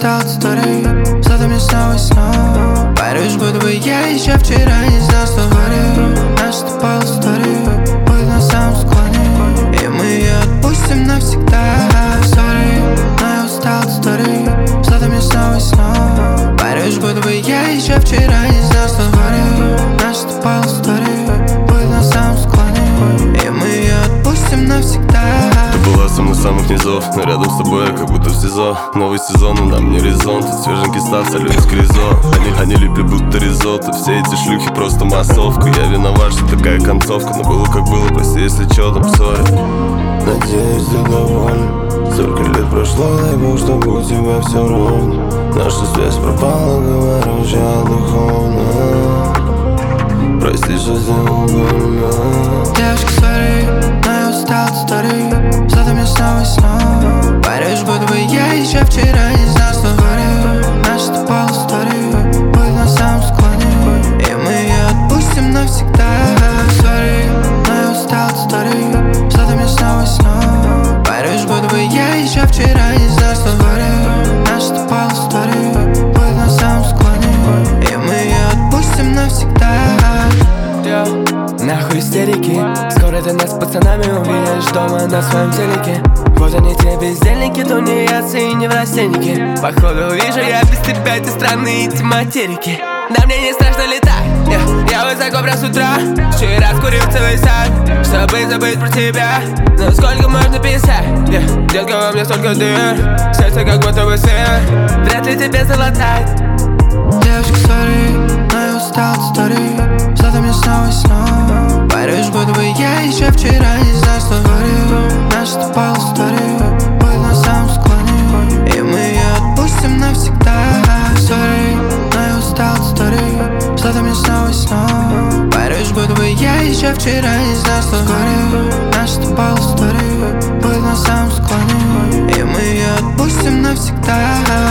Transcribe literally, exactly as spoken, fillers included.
устал от истории, зато мне снова и снова паришь, будто бы я еще вчера не знал, что говорю. Наша с тобой история будет на самом склоне, и мы ее отпустим навсегда. Sorry, но я устал от истории, зато мне снова и снова паришь, будто бы я еще вчера не знал, что говорю. Наша с тобой история будет на самом склоне, и мы ее отпустим навсегда. Ты была со мной с самых низов, но рядом с тобой я как будто в СИЗО. Новый сезон, и нам не резон. Тут свеженький став, солю из кризо. Они, они липли будто ризотто. Все эти шлюхи просто массовка. Я виноват, что такая концовка, но было как было, прости, если чё там сори. Надеюсь, ты доволен. Столько лет прошло, дай бог, чтобы у тебя все ровно. Наша связь пропала, говорю, я духовно. Прости, что сделал больно. Девушка, sorry, но я устал от истории, зато мне снова и снова паришь, будто бы я еще вчера не знал, что говорю. Наша с тобой история будет на самом склоне, и мы ее отпустим навсегда. Sorry, но я устал от истории, зато мне снова и снова паришь, будто бы я еще вчера не знал, что говорю. Наша с тобой история будет на самом склоне, и мы ее отпустим навсегда. Нахуй истерики, скоро ты нас с пацанами увидишь дома на своем телеке. Вот они те бездельники, тунеядцы и неврастенники. Походу вижу я без тебя эти страны, эти материки. Да мне не страшно летать, yeah. Я высоко прям с утра, вчера скурил целый сад, чтобы забыть про тебя. Но сколько можно писать, yeah. Детка, во мне столько дыр, сердце как будто бы сын, вряд ли тебе залатать. Девушка, sorry, но я устал от истории, зато мне снова и снова паришь, будто бы я еще вчера не знал, что говорю. Наша с тобой история будет на самом склоне, и мы ее отпустим навсегда. Sorry, но я устал от истории, зато мне снова и снова паришь, будто бы я еще вчера не знал, что говорю. Наша с тобой история будет на самом склоне, и мы ее отпустим навсегда.